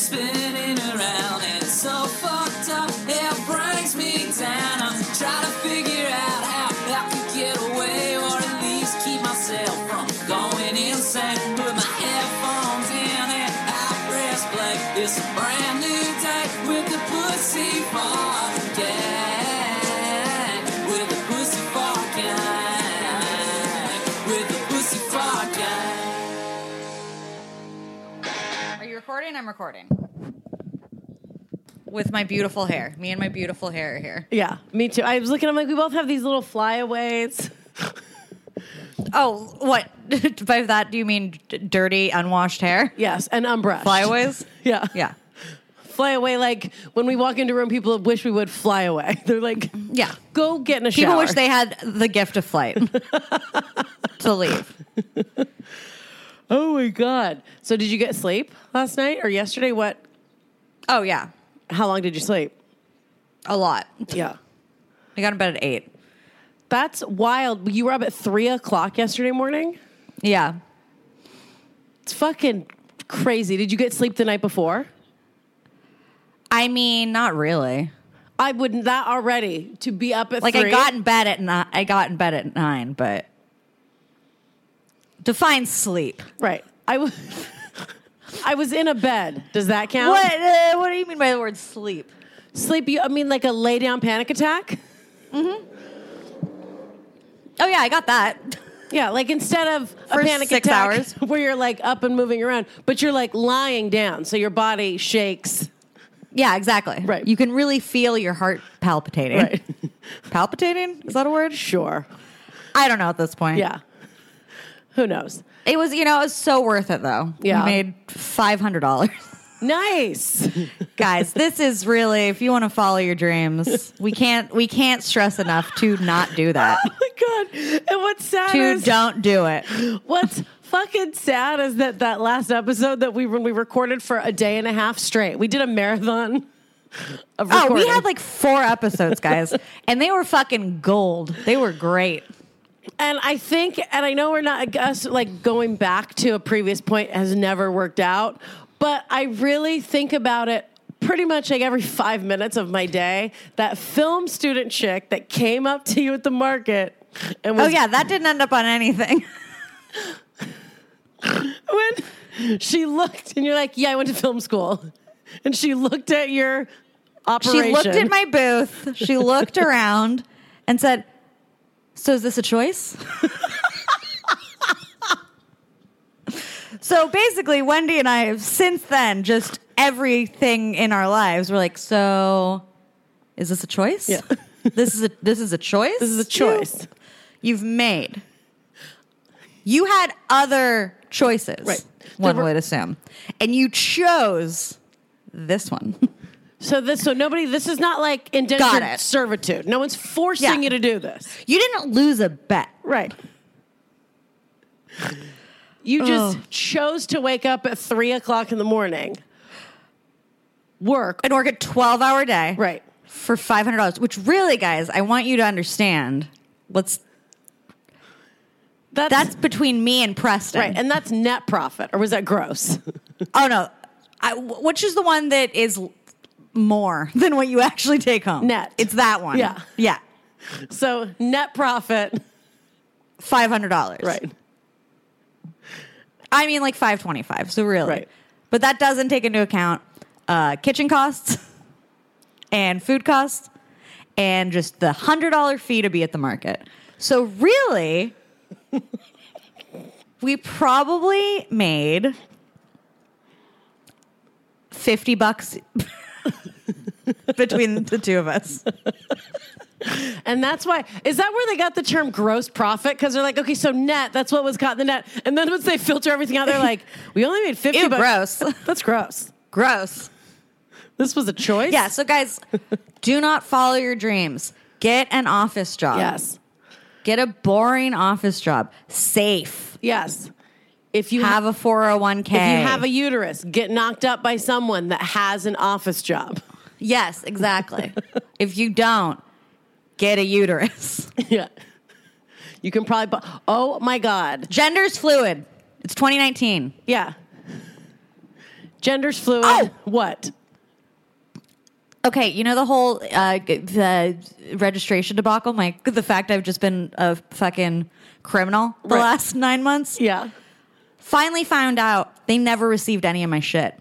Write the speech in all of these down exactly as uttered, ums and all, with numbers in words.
spinning around and it's so fucked up, it brings me down. I'm trying to figure out how I could get away or at least keep myself from going insane. Put my headphones in and I press play. It's a brand new day with the Pussy Fart Gang. With the Pussy Fart Gang. With the Pussy Fart Gang. Are you recording? I'm recording. With my beautiful hair. Me and my beautiful hair here. Yeah, me too. I was looking, I'm like, we both have these little flyaways. Oh, what? By that, do you mean d- dirty, unwashed hair? Yes, and unbrushed. Flyaways? Yeah. Yeah. Fly away, like when we walk into a room, people wish we would fly away. They're like, Yeah. go get in a shower. People wish they had the gift of flight to leave. Oh my God. So did you get sleep last night or yesterday? What? Oh, yeah. How long did you sleep? A lot. Yeah. I got in bed at eight. That's wild. You were up at three o'clock yesterday morning? Yeah. It's fucking crazy. Did you get sleep the night before? I mean, not really. I wouldn't, that already, to be up at Like, three. I got in bed at nine. I got in bed at nine, but define sleep. Right. I was, I was in a bed. Does that count? What? Uh, what do you mean by the word sleep? Sleep, you, I mean like a lay down panic attack? Mm-hmm. Oh, yeah, I got that. Yeah, like instead of For a panic six attack hours. where you're like up and moving around, but you're like lying down, so your body shakes. Yeah, exactly. Right. You can really feel your heart palpitating. Right. Palpitating? Is that a word? Sure. I don't know at this point. Yeah. Who knows? It was, you know, it was so worth it, though. Yeah. We made five hundred dollars. Nice. Guys, this is really, if you want to follow your dreams, we can't we can't stress enough to not do that. Oh my God. And what's sad To is, don't do it. what's fucking sad is that that last episode that we when we recorded for a day and a half straight, we did a marathon of recording. Oh, we had like four episodes, guys, and they were fucking gold. They were great. And I think, and I know we're not, us like going back to a previous point has never worked out, but I really think about it pretty much like every five minutes of my day. That film student chick that came up to you at the market and was, Oh, yeah, that didn't end up on anything. when she looked and you're like, yeah, I went to film school. And she looked at your operation. She looked at my booth, she looked around and said, so is this a choice? So basically, Wendy and I have since then just everything in our lives. We're like, so is this a choice? Yeah. This is a this is a choice. This is a choice. You, you've made. You had other choices, Right. one There were- would assume, and you chose this one. So this, so nobody, this is not like Got indentured it. servitude. No one's forcing Yeah. you to do this. You didn't lose a bet. Right. You just Ugh. chose to wake up at three o'clock in the morning, work, And work a twelve-hour day, right? for five hundred dollars. Which really, guys, I want you to understand. Let's. That's, That's between me and Preston. right, and that's net profit, or was that gross? Oh no, I, which is the one that is more than what you actually take home? Net. It's that one. Yeah. Yeah. So net profit, Five hundred dollars. right? I mean, like five twenty-five. So really, Right. But that doesn't take into account uh, kitchen costs and food costs and just the hundred dollar fee to be at the market. So really, we probably made fifty bucks between the two of us. And that's why, is that where they got the term gross profit? Because they're like, okay, so net, that's what was caught in the net. And then once they filter everything out, they're like, we only made fifty Ew, bucks. gross. That's gross. Gross. This was a choice? Yeah, so guys, do not follow your dreams. Get an office job. Yes. Get a boring office job. Safe. Yes. If you Have a four oh one k. If you have a uterus, get knocked up by someone that has an office job. Yes, exactly. If you don't, get a uterus. Yeah. You can probably, bu- oh my God. Gender's fluid. It's twenty nineteen. Yeah. Gender's fluid. Oh! What? Okay, you know the whole uh, the registration debacle? My the fact I've just been a fucking criminal the Right. last nine months? Yeah. Finally found out they never received any of my shit.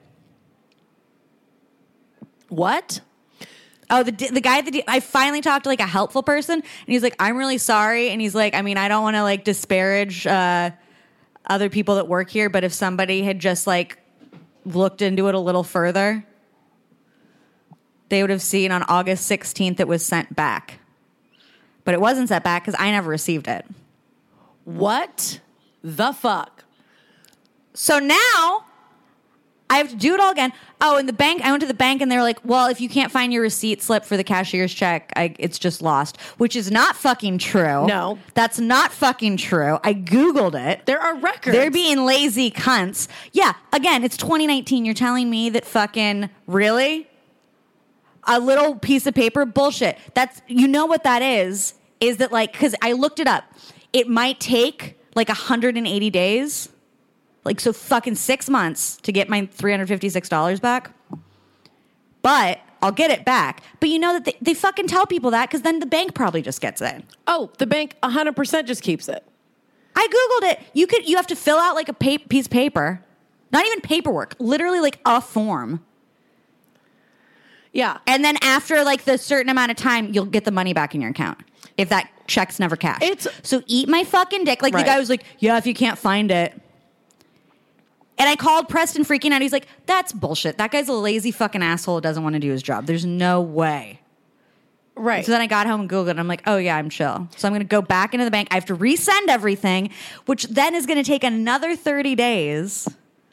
What? Oh, the the guy that I finally talked to, like a helpful person, and he's like, "I'm really sorry," and he's like, "I mean, I don't want to like disparage uh, other people that work here, but if somebody had just like looked into it a little further, they would have seen on August sixteenth it was sent back, but it wasn't sent back because I never received it." What the fuck? So now I have to do it all again. Oh, and the bank, I went to the bank and they were like, well, if you can't find your receipt slip for the cashier's check, I, it's just lost, which is not fucking true. No. That's not fucking true. I Googled it. There are records. They're being lazy cunts. Yeah, again, it's twenty nineteen. You're telling me that fucking, really? A little piece of paper? Bullshit. That's, you know what that is, is that like, because I looked it up. It might take like one hundred eighty days. Like, so fucking six months to get my three hundred fifty-six dollars back. But I'll get it back. But you know that they, they fucking tell people that because then the bank probably just gets it. Oh, the bank one hundred percent just keeps it. I Googled it. You could, you have to fill out like a pa- piece of paper. Not even paperwork. Literally like a form. Yeah. And then after like the certain amount of time, you'll get the money back in your account. If that check's never cashed. It's- so eat my fucking dick. Like Right. the guy was like, yeah, if you can't find it. And I called Preston freaking out. He's like, that's bullshit. That guy's a lazy fucking asshole who doesn't want to do his job. There's no way. Right. So then I got home and Googled it. And I'm like, oh yeah, I'm chill. So I'm going to go back into the bank. I have to resend everything, which then is going to take another thirty days.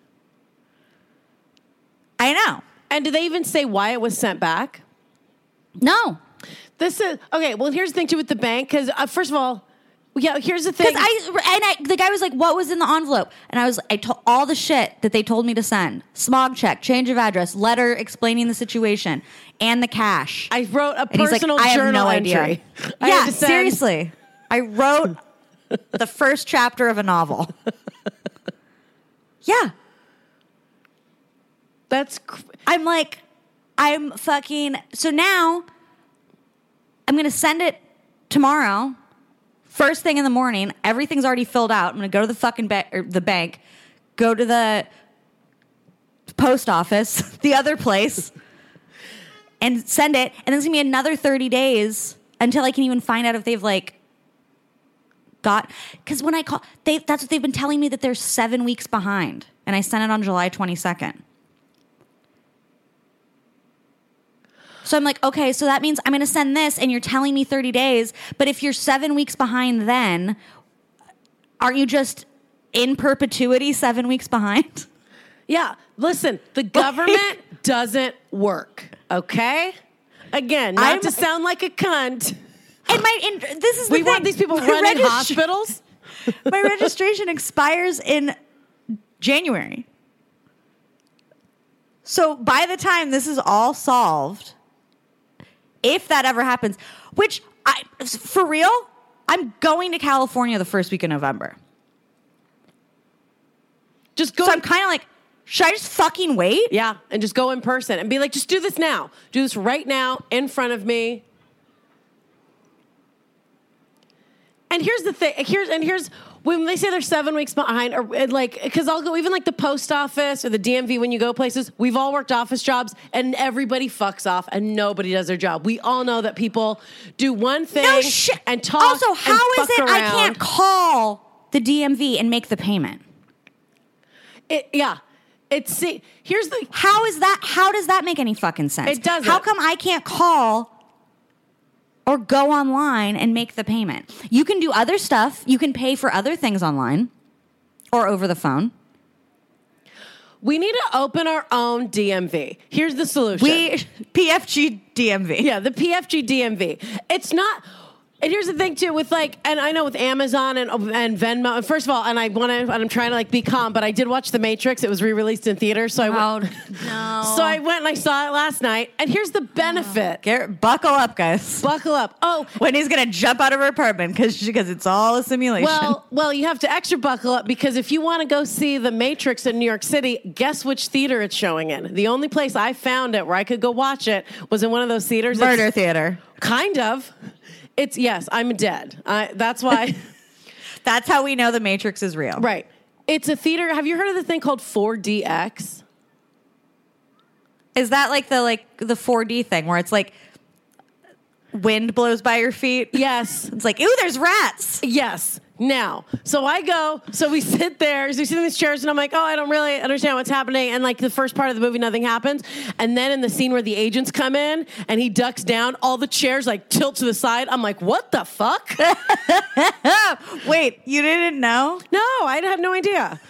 I know. And did they even say why it was sent back? No. This is okay. Well, here's the thing too with the bank, because uh, first of all, yeah. Here's the thing. Because I and I, the guy was like, "What was in the envelope?" And I was, I told all the shit that they told me to send: smog check, change of address, letter explaining the situation, and the cash. I wrote a And he's like, personal I have journal no entry. idea. I Yeah, had to send- seriously, I wrote the first chapter of a novel. Yeah, That's cr- I'm like, I'm fucking. So now, I'm gonna send it tomorrow. First thing in the morning, everything's already filled out. I'm going to go to the fucking ba- or the bank, go to the post office, the other place, and send it. And then it's going to be another thirty days until I can even find out if they've like got. Because when I call, they that's what they've been telling me, that they're seven weeks behind. And I sent it on July twenty-second. So I'm like, okay, so that means I'm going to send this and you're telling me thirty days. But if you're seven weeks behind then, aren't you just in perpetuity seven weeks behind? yeah. Listen, the government doesn't work. Okay. Again, not I'm- to sound like a cunt. And my and this is the We thing. want these people My running registr- hospitals. My registration expires in January. So by the time this is all solved, if that ever happens, which I, for real, I'm going to California the first week of November. Just go. So I'm kind of like, should I just fucking wait? yeah, and just go in person and be like, just do this now. Do this right now in front of me. And here's the thing. Here's and here's when they say they're seven weeks behind, or and like, because I'll go even like the post office or the D M V when you go places. We've all worked office jobs, and everybody fucks off, and nobody does their job. We all know that people do one thing No shit. and talk. Also, how and is fuck it I around. can't call the D M V and make the payment? It, yeah, it's see. Here's the. How is that? How does that make any fucking sense? It doesn't. How come I can't call or go online and make the payment? You can do other stuff. You can pay for other things online or over the phone. We need to open our own D M V. Here's the solution. We P F G D M V. Yeah, the P F G D M V. It's not, And here's the thing too, with like, and I know with Amazon and and Venmo. And first of all, and I want to, and I'm trying to like be calm, but I did watch The Matrix. It was re-released in theaters, so I Oh, went. no. So I went and I saw it last night. And here's the benefit. Get, buckle up, guys. Buckle up. Oh, Wendy's going to jump out of her apartment because because it's all a simulation. well, well, you have to extra buckle up because if you want to go see The Matrix in New York City, guess which theater it's showing in? The only place I found it where I could go watch it was in one of those theaters. Murder It's- theater. Kind of. It's yes, I'm dead. I, that's why. That's how we know the Matrix is real. Right. It's a theater. Have you heard of the thing called four D X? Is that like the like the four D thing where it's like wind blows by your feet? Yes. It's like, ooh, there's rats. Yes. Now, so I go, so we sit there, so we sit in these chairs, and I'm like, oh, I don't really understand what's happening. And like the first part of the movie, nothing happens. And then in the scene where the agents come in and he ducks down, all the chairs like tilt to the side. I'm like, what the fuck? Wait, you didn't know? No, I had no idea.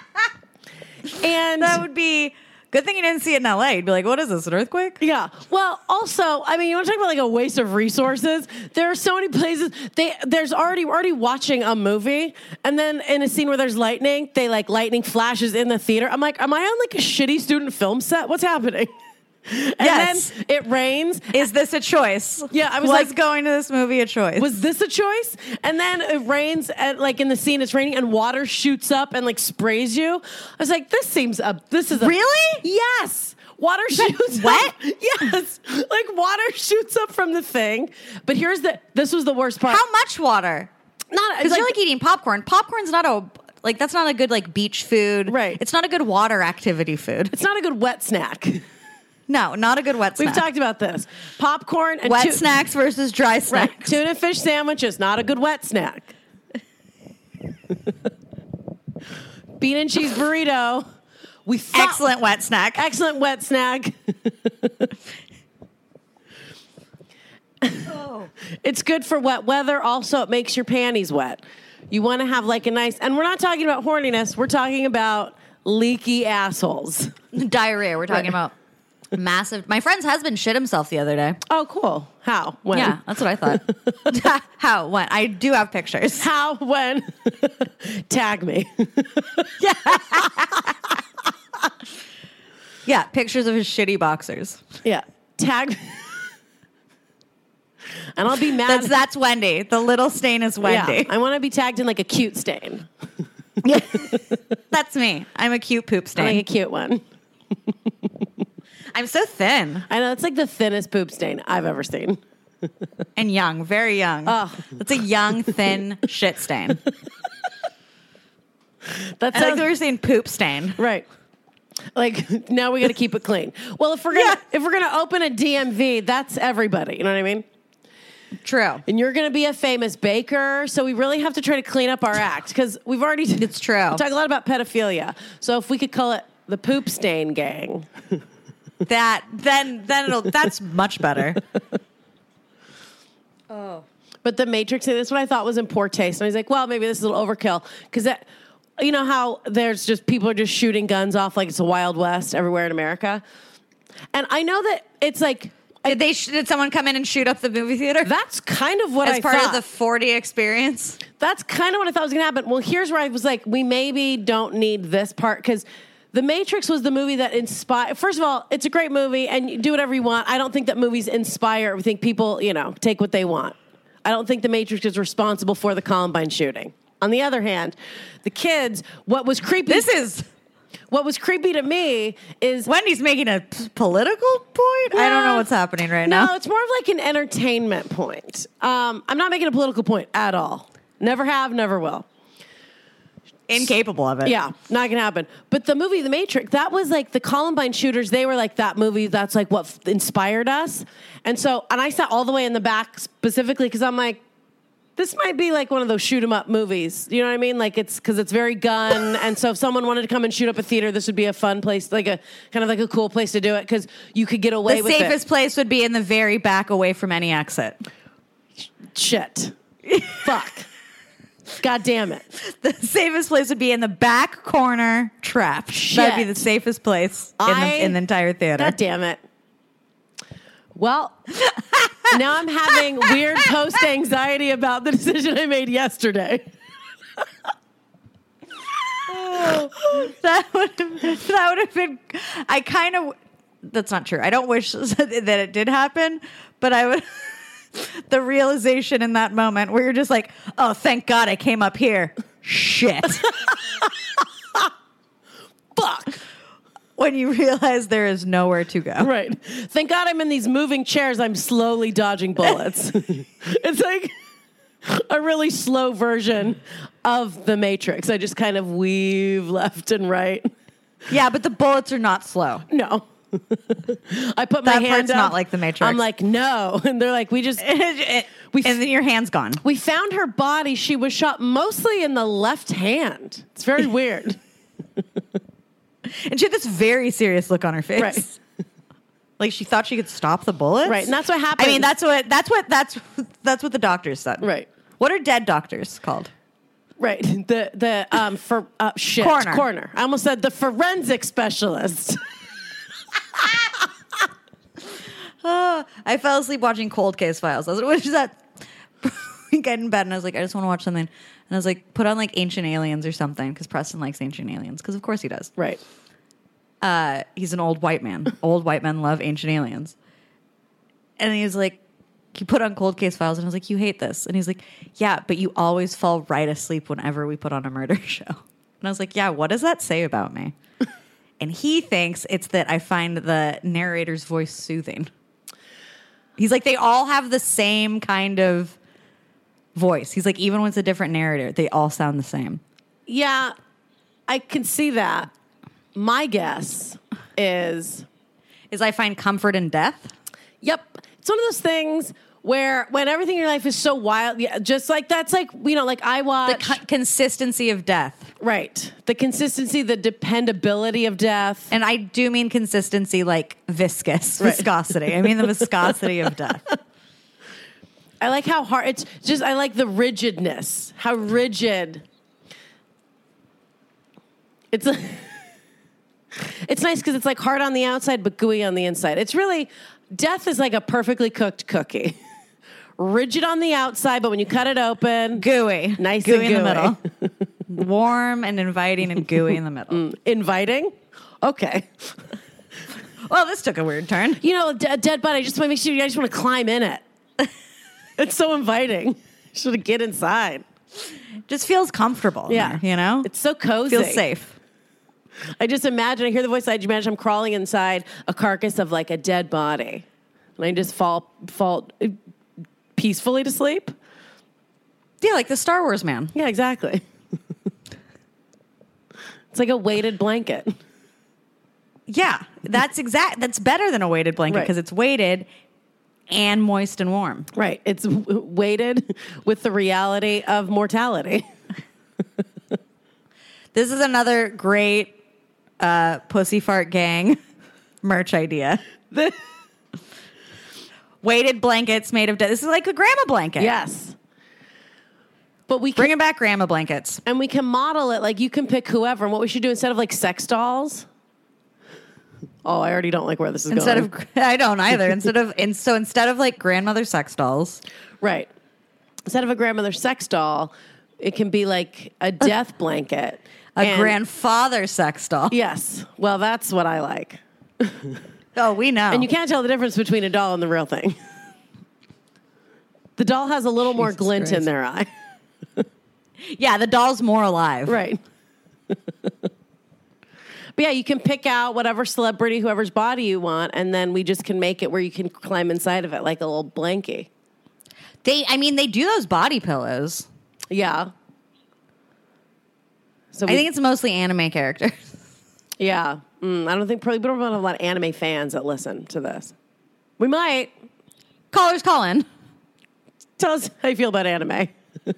And That would be good thing you didn't see it in L A. You'd be like, what is this, an earthquake? yeah. Well, also, I mean, you want to talk about like a waste of resources? There are so many places. They there's already we're already watching a movie, and then in a scene where there's lightning, they like lightning flashes in the theater. I'm like, am I on like a shitty student film set? What's happening? And Yes. then it rains. Is this a choice? Yeah, I was was like- going to this movie a choice? Was this a choice? And then it rains, and like in the scene, it's raining, and water shoots up and like sprays you. I was like, this seems a this is a, Really? yes. Water shoots wet? up. Yes, like water shoots up from the thing. But here's the this was the worst part. How much water? Not Because you're like eating popcorn. Popcorn's not a like that's not a good like beach food. Right. It's not a good water activity food. it's not a good wet snack. No, not a good wet snack. We've talked about this. Popcorn and wet tu- snacks versus dry Right. snacks. Tuna fish sandwich is not a good wet snack. Bean and cheese burrito. We thought- Excellent wet snack. Excellent wet snack. It's good for wet weather. Also, it makes your panties wet. You want to have like a nice, and we're not talking about horniness. We're talking about leaky assholes. Diarrhea. We're talking Right. about massive. My friend's husband shit himself the other day. Oh, cool. How? When? Yeah, that's what I thought. How? When? I do have pictures. How? When? Tag me. Yeah, pictures of his shitty boxers. Yeah. Tag. And I'll be mad. That's that's Wendy. The little stain is Wendy. Yeah, I want to be tagged in like a cute stain. That's me. I'm a cute poop Like a stain. cute one. I'm so thin I know it's like the thinnest poop stain I've ever seen. and young, very young. Oh. That's a young, thin shit stain. That's I like that we're saying poop stain. right. Like now we got to keep it clean. Well, if we're gonna Yeah. if we're gonna open a D M V, that's everybody. You know what I mean? True. And you're gonna be a famous baker, so we really have to try to clean up our act because we've already. It's true. We talk a lot about pedophilia, so if we could call it the poop stain gang. That then then it'll that's much better. But the Matrix, this is what I thought was in poor taste. And I was like, well, maybe this is a little overkill. Because that, you know how there's just people are just shooting guns off like it's a Wild West everywhere in America? And I know that it's like, Did they sh- did someone come in and shoot up the movie theater? that's kind of what As I part thought. of the forty experience? That's kind of what I thought was going to happen. Well, here's where I was like, we maybe don't need this part because The Matrix was the movie that inspired. First of all, it's a great movie and you do whatever you want. I don't think that movies inspire. I think people, you know, take what they want. I don't think The Matrix is responsible for the Columbine shooting. On the other hand, the kids, what was creepy. This is What was creepy to me is Wendy's making a p- political point. I don't know what's happening right no, now. it's more of like an entertainment point. Um, I'm not making a political point at all. Never have, never will. Incapable of it. Yeah, not gonna happen. But the movie The Matrix, that was like the Columbine shooters. They were like that movie. That's like what f- inspired us. And so, and I sat all the way in the back specifically because I'm like, this might be like one of those shoot 'em up movies. You know what I mean? Like it's because it's very gun. And so if someone wanted to come and shoot up a theater, this would be a fun place, like a kind of like a cool place to do it because you could get away The with safest it. place would be in the very back away from any exit. Shit. Fuck. God damn it. The safest place would be in the back corner trapped. That'd be Shit. the safest place in, I- the, in the entire theater. God damn it. Well, And now I'm having weird post anxiety about the decision I made yesterday. Oh, that would have, that would have been. I kind of. That's not true. I don't wish that it did happen, but I would. The realization in that moment where you're just like, oh, thank God I came up here. Shit. Fuck. When you realize there is nowhere to go. Right. Thank God I'm in these moving chairs. I'm slowly dodging bullets. It's like a really slow version of The Matrix. I just kind of weave left and right. Yeah, but the bullets are not slow. No. I put my That hand part's up. not like The Matrix. I'm like, no. And they're like, we just... we and then your hand's gone. We found her body. She was shot mostly in the left hand. It's very weird. And she had this very serious look on her face. Right. Like she thought she could stop the bullets. Right. And that's what happened. I mean, that's what that's what that's that's what the doctors said. Right. What are dead doctors called? Right. The the um for uh, shit. Coroner. Coroner. I almost said the forensic specialist. Oh, I fell asleep watching Cold Case Files. I was like, what is that? We get in bed and I was like, I just want to watch something. And I was like, put on like Ancient Aliens or something because Preston likes Ancient Aliens because of course he does. Right. Uh, he's an old white man. Old white men love Ancient Aliens. And he was like, he put on Cold Case Files and I was like, you hate this. And he's like, yeah, but you always fall right asleep whenever we put on a murder show. And I was like, yeah, what does that say about me? And he thinks it's that I find the narrator's voice soothing. He's like, they all have the same kind of voice. He's like, even when it's a different narrator, they all sound the same. Yeah, I can see that. My guess is... Is I find comfort in death. Yep. It's one of those things where when everything in your life is so wild, yeah, just like that's like, you know, like I The watch... co- consistency of death. Right. The consistency, the dependability of death. And I do mean consistency like viscous, Right. viscosity. I mean the viscosity of death. I like how hard, it's just, I like the rigidness. How rigid. It's a, it's nice because it's like hard on the outside, but gooey on the inside. It's really, death is like a perfectly cooked cookie. Rigid on the outside, but when you cut it open, Gooey. Nice gooey and in the gooey. middle. Warm and inviting and gooey in the middle. inviting. Okay. Well, this took a weird turn. You know, a dead body, just makes you, I just want to climb in it. It's so inviting. Should get inside. Just feels comfortable. in Yeah. there, you know? It's so cozy. feels safe. I just imagine, I hear the voice, I imagine I'm crawling inside a carcass of like a dead body. And I just fall, fall peacefully to sleep. Yeah, like the Star Wars man. Yeah, exactly. It's like a weighted blanket. Yeah, that's exact. That's better than a weighted blanket Right. because it's weighted and moist and warm. Right. It's w- weighted with the reality of mortality. This is another great uh, Pussy Fart Gang merch idea. The- Weighted blankets made of. De- this is like a grandma blanket. yes. But we can, Bringing back grandma blankets. and we can model it like you can pick whoever. And what we should do instead of like sex dolls. Oh, I already don't like where this is Instead going. of, I don't either. Instead of, in, so instead of like grandmother sex dolls, Right. Instead of a grandmother sex doll, it can be like a death blanket. a And- grandfather sex doll. Yes. Well, that's what I like. Oh, we know. And you can't tell the difference between a doll and the real thing. The doll has a little more Jesus glint Christ. in their eye. Yeah, the doll's more alive. Right. But yeah, you can pick out whatever celebrity, whoever's body you want, and then we just can make it where you can climb inside of it like a little blankie. They, I mean, they do those body pillows. Yeah. So I we- think it's mostly anime characters. yeah. Mm, I don't think probably we don't have a lot of anime fans that listen to this. We might. Callers call in. Tell us how you feel about anime.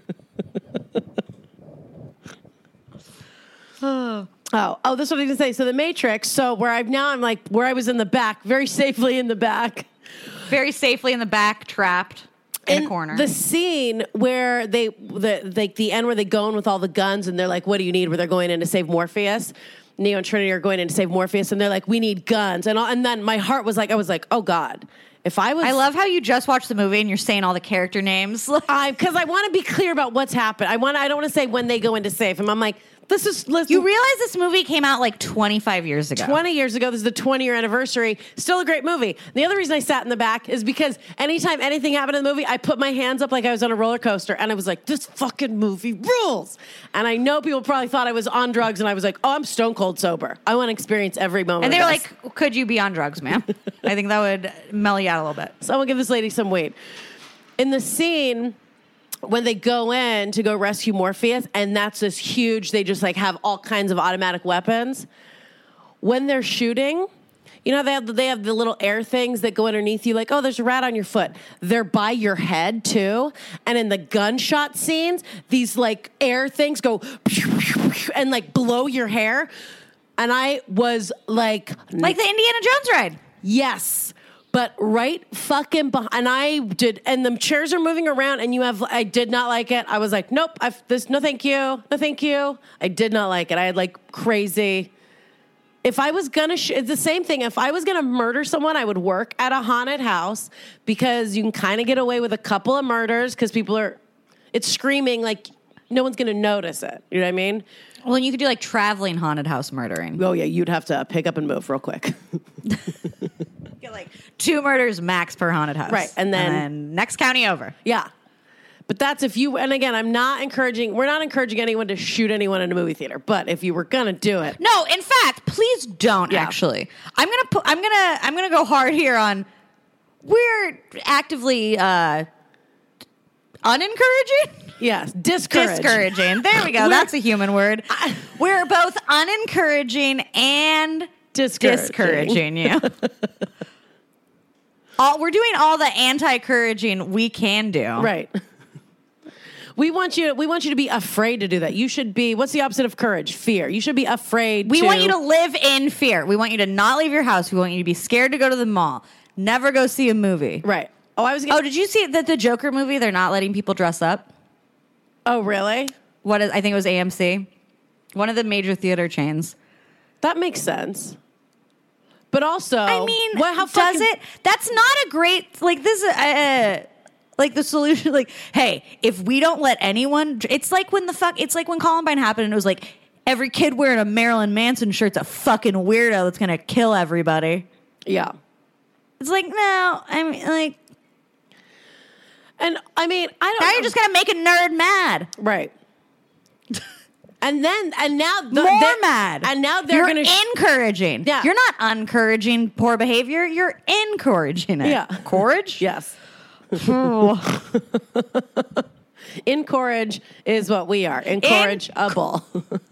oh, oh, this is what I was gonna say. So the Matrix. So where I've now I'm like where I was in the back, very safely in the back. Very safely in the back, trapped in, In a corner. The scene where they, the like the end where they go in with all the guns and they're like, "What do you need?" Where they're going in to save Morpheus. Neo and Trinity are going in to save Morpheus, and they're like, "We need guns." And all, and then my heart was like, I was like, "Oh God, If I was, I love how you just watched the movie and you're saying all the character names. I because I want to be clear about what's happened. I want. I don't want to say when they go into save him. I'm like, this is. Listen, You realize this movie came out like twenty-five years ago. twenty years ago. This is the twenty year anniversary. Still a great movie. The other reason I sat in the back is because anytime anything happened in the movie, I put my hands up like I was on a roller coaster, and I was like, "This fucking movie rules." And I know people probably thought I was on drugs, and I was like, "Oh, I'm stone cold sober. I want to experience every moment." And they of were this." like, could you be on drugs, ma'am? I think that would mellow you out a little bit. Someone give this lady some weight. In the scene when they go in to go rescue Morpheus, and that's this huge, they just like have all kinds of automatic weapons. When they're shooting, you know, they have, they have the little air things that go underneath you, like, oh, there's a rat on your foot. They're by your head, too. And in the gunshot scenes, these like air things go and like blow your hair. And I was like... Like the Indiana Jones ride. Yes. But right fucking behind, and I did, and the chairs are moving around, and you have, I did not like it. I was like, nope, I've, this, no thank you, no thank you. I did not like it. I had like crazy, if I was gonna, sh- it's the same thing. If I was gonna murder someone, I would work at a haunted house because you can kind of get away with a couple of murders because people are, it's screaming like no one's gonna notice it. You know what I mean? Well, and you could do like traveling haunted house murdering. Oh yeah, you'd have to pick up and move real quick. Get like two murders max per haunted house. Right, and then- then next county over. Yeah. But that's if you, and again, I'm not encouraging, we're not encouraging anyone to shoot anyone in a movie theater. But if you were going to do it. No, in fact, please don't Yeah. actually. I'm going to put, I'm going to, I'm going to go hard here on, we're actively uh, unencouraging? Yes, discourage. Discouraging. There we go. We're- That's a human word. I- We're both unencouraging and Discouraging. discouraging you. all, we're doing all the anti-couraging we can do. Right. We want you. We want you to be afraid to do that. You should be. What's the opposite of courage? Fear. You should be afraid. We to, want you to live in fear. We want you to not leave your house. We want you to be scared to go to the mall. Never go see a movie. Right. Oh, I was. Oh, Gonna, did you see that the Joker movie? They're not letting people dress up. oh, really? What is? I think it was A M C, one of the major theater chains. That makes sense. But also, I mean, what, how does fucking, it? That's not a great like this. Uh, like the solution. Like, hey, if we don't let anyone, it's like when the fuck. It's like when Columbine happened, and it was like every kid wearing a Marilyn Manson shirt's a fucking weirdo that's gonna kill everybody. Yeah. It's like no, I mean like And I mean, I don't. now know. you're just gonna make a nerd mad. right. And then, and now, the, More they- mad. And now they're you're going to. Sh- encouraging. Yeah. You're not encouraging poor behavior. You're encouraging it. Yeah. Courage? yes. Oh. Encourage is what we are. Encourageable.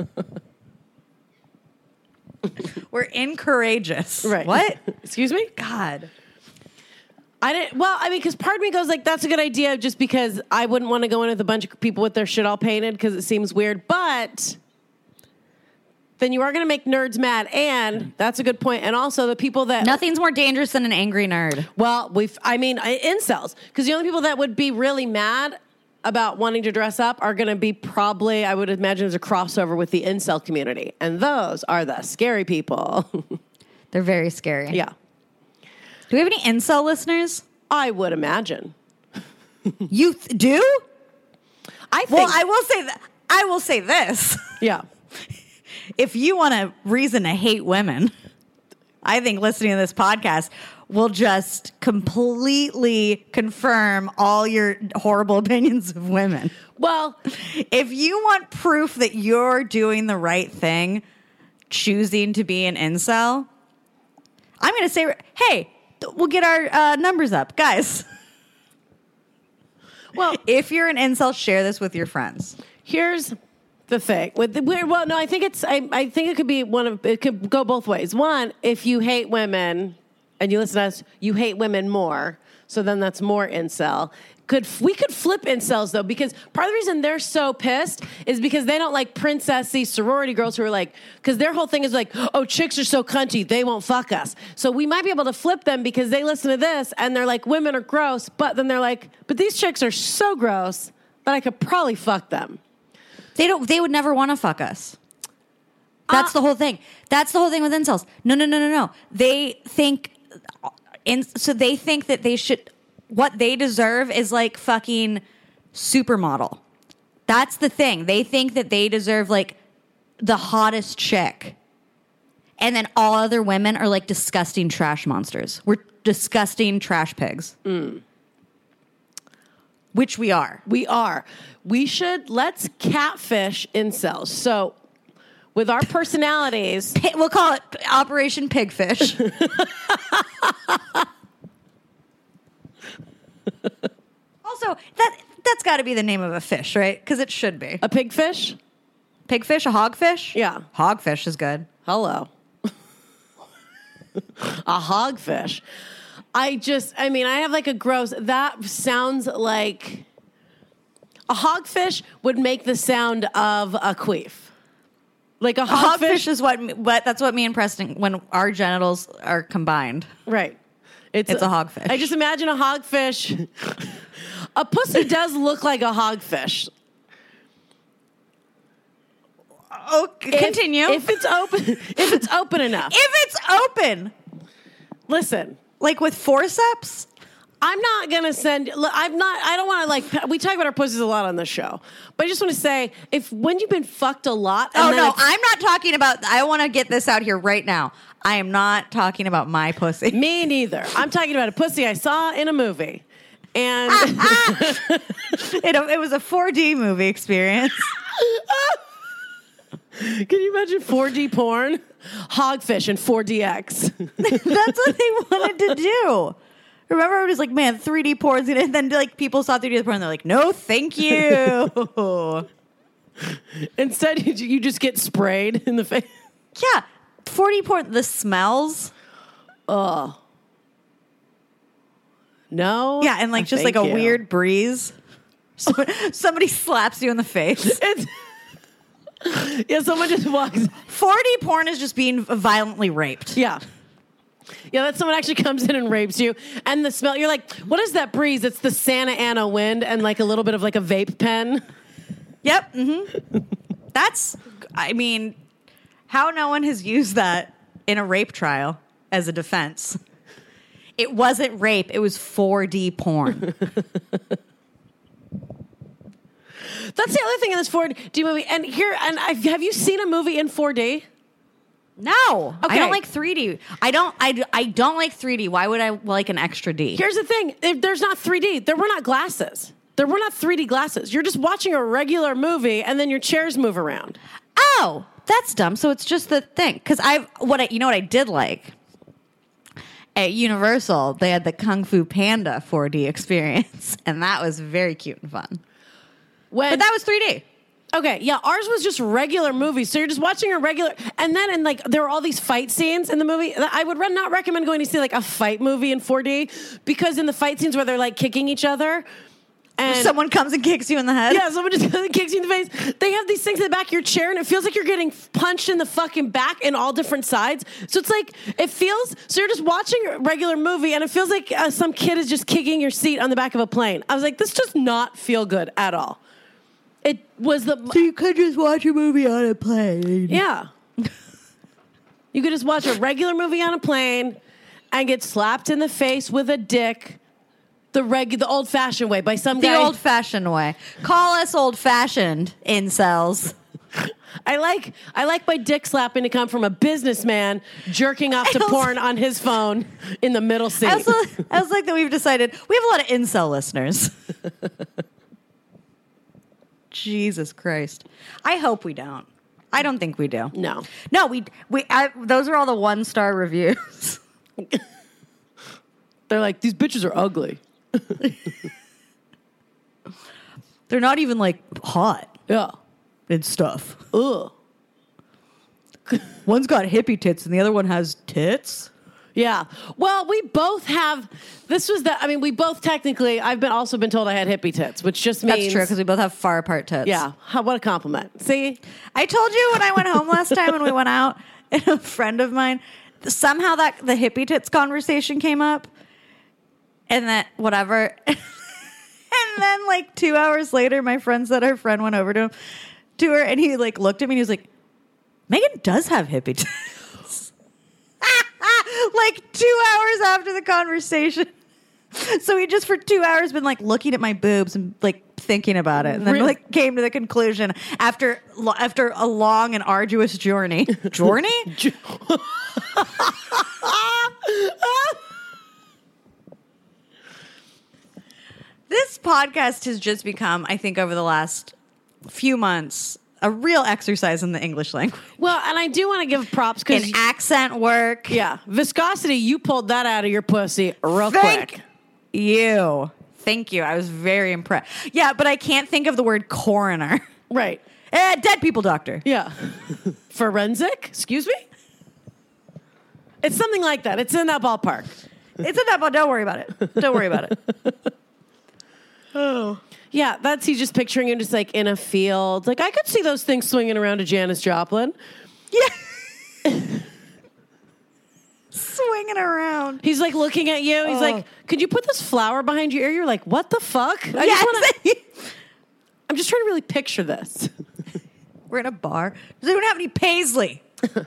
We're incourageous. Right. What? Excuse me? God. I didn't. Well, I mean, because part of me goes like, "That's a good idea," just because I wouldn't want to go in with a bunch of people with their shit all painted because it seems weird. But then you are going to make nerds mad, and that's a good point. And also the people that Nothing's more dangerous than an angry nerd. well, we've. I mean, I- incels, because the only people that would be really mad about wanting to dress up are going to be probably, I would imagine, as a crossover with the incel community, and those are the scary people. They're very scary. Yeah, Do we have any incel listeners? I would imagine. You th- do? I think. Well, I will say that. I will say this. yeah. If you want a reason to hate women, I think listening to this podcast will just completely confirm all your horrible opinions of women. Well, If you want proof that you're doing the right thing, choosing to be an incel, I'm going to say, hey, we'll get our uh, numbers up. Guys, well, if you're an incel, share this with your friends. here's the thing with the weird. Well, no, I think it's. I, I think it could be one of. It could go both ways. One, if you hate women and you listen to us, you hate women more. So then that's more incel. Could we could flip incels though, because part of the reason they're so pissed is because they don't like princessy sorority girls who are like, because their whole thing is like, oh, chicks are so cunty, they won't fuck us. So we might be able to flip them because they listen to this and they're like, women are gross, but then they're like, but these chicks are so gross that I could probably fuck them. They don't. They would never want to fuck us. That's Uh, the whole thing. That's the whole thing with incels. No, no, no, no, no. They think in, so they think that they should, what they deserve is like fucking supermodel. That's the thing. They think that they deserve like the hottest chick. And then all other women are like disgusting trash monsters. We're disgusting trash pigs. Mm. Which we are. We are. We should, let's catfish incels. So with our personalities. Pi- we'll call it Operation Pigfish. Also, that, that's got to be the name of a fish, right? Because it should be. A pigfish? Pigfish, a hogfish? Yeah. Hogfish is good. Hello. A hogfish. I just, I mean, I have like a gross, that sounds like, a hogfish would make the sound of a queef. Like a A hogfish. hogfish is what, what, that's what me and Preston, when our genitals are combined. Right. It's a hogfish. I just imagine a hogfish. A pussy does look like a hogfish. Oh, continue. If, if it's open, if it's open enough. If it's open, Listen, like with forceps, I'm not gonna send. look, I'm not. I don't want to like. We talk about our pussies a lot on this show, but I just want to say, if when you've been fucked a lot. And oh then no, it's- I'm not talking about. I want to get this out here right now. I am not talking about my pussy. Me neither. I'm talking about a pussy I saw in a movie, and it, it was a four D movie experience. can you imagine four D porn, hogfish, and four D X? That's what they wanted to do. Remember, it was like, man, three D porn's gonna. And then like people saw three D porn, and they're like, no, thank you. Instead, you, you just get sprayed in the face. Yeah, four D porn. The smells. Oh. No. Yeah, and like just like a Thank you. weird breeze. Somebody, somebody slaps you in the face. It's, yeah, someone just walks. four D porn is just being violently raped. Yeah. Yeah, that someone actually comes in and rapes you. And the smell, you're like, what is that breeze? It's the Santa Ana wind and like a little bit of like a vape pen. Yep. Mm-hmm. That's, I mean, how no one has used that in a rape trial as a defense. It wasn't rape. It was four D porn. That's the other thing in this four D movie. And here, and I've, have you seen a movie in four D? No, Okay. I don't like three D. I don't. I, I don't like three D. Why would I like an extra D? Here's the thing. If there's not three D. There were not glasses. There were not three D glasses. You're just watching a regular movie and then your chairs move around. Oh, that's dumb. So it's just the thing. Because I've what I you know what I did like at Universal. They had the Kung Fu Panda four D experience, and that was very cute and fun. When, But that was three D. Okay, yeah, ours was just regular movies. So you're just watching a regular, and then and like there were all these fight scenes in the movie. I would re- not recommend going to see like a fight movie in four D because in the fight scenes where they're like kicking each other, and Someone comes and kicks you in the head. yeah, someone just kicks you in the face. They have these things in the back of your chair, and it feels like you're getting punched in the fucking back in all different sides. So it's like it feels. So you're just watching a regular movie, and it feels like uh, some kid is just kicking your seat on the back of a plane. I was like, this does not feel good at all. It was the So you could just watch a movie on a plane. yeah. You could just watch a regular movie on a plane and get slapped in the face with a dick the reg the old fashioned way by some The guy. old fashioned way. Call us old fashioned incels. I like I like my dick slapping to come from a businessman jerking off to I also- porn on his phone in the middle seat. I also, I was like that we've decided we have a lot of incel listeners. Jesus Christ. I hope we don't. I don't think we do. no. No, we we I, those are all the one star reviews. They're like, these bitches are ugly. They're not even like hot Yeah. and stuff. Ugh. One's got hippie tits and the other one has tits. Yeah. Well, we both have. This was the. I mean, we both technically. I've been also been told I had hippie tits, which just means That's true because we both have far apart tits. Yeah. How, what a compliment. See. I told you when I went home last time when we went out, and a friend of mine, somehow that the hippie tits conversation came up, and that whatever. And then like two hours later, my friend said her friend went over to him, to her, and he like looked at me and he was like, "Megan does have hippie tits." like two hours after the conversation. So he just for two hours been like looking at my boobs and like thinking about it, and then Really? like came to the conclusion after lo- after a long and arduous journey. Journey? This podcast has just become, I think, over the last few months, a real exercise in the English language. Well, and I do want to give props In because accent work. yeah, viscosity. You pulled that out of your pussy real Thank quick. you. Thank you. I was very impressed. Yeah, but I can't think of the word coroner. Right. Eh, dead people doctor. Yeah. Forensic. Excuse me. It's something like that. It's in that ballpark. It's in that, but don't worry about it. Don't worry about it. Oh. Yeah, that's he's just picturing him just like in a field. Like I could see those things swinging around to Janis Joplin. Yeah. Swinging around. He's like looking at you. He's Oh. like, "Could you put this flower behind your ear?" You're like, "What the fuck?" I Yes. just wanna, I'm just trying to really picture this. We're in a bar. Does anyone have any paisley?